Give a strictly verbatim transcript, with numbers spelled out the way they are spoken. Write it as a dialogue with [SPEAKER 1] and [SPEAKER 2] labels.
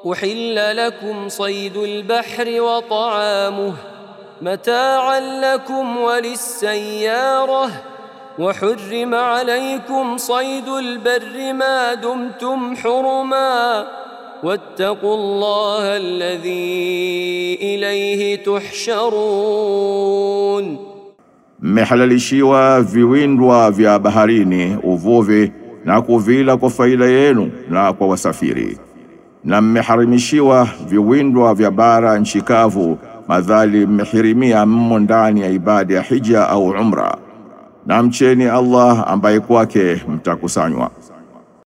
[SPEAKER 1] أحل لكم صيد البحر وطعامه متاعا لكم وللسيارة وحرم عليكم صيد البر ما دمتم حرما واتقوا الله الذي إليه تحشرون.
[SPEAKER 2] Mmehalalishiwa viwindwa vya baharini uvuvi na kuvila kwa faida yenu na kwa wasafiri, na mmeharimishiwa viwindwa vya bara nchi kavu madhali mmehirimia mmo ndani ya ibada ya hija au umra, na mcheni Allah ambaye kwake mtakusanywa.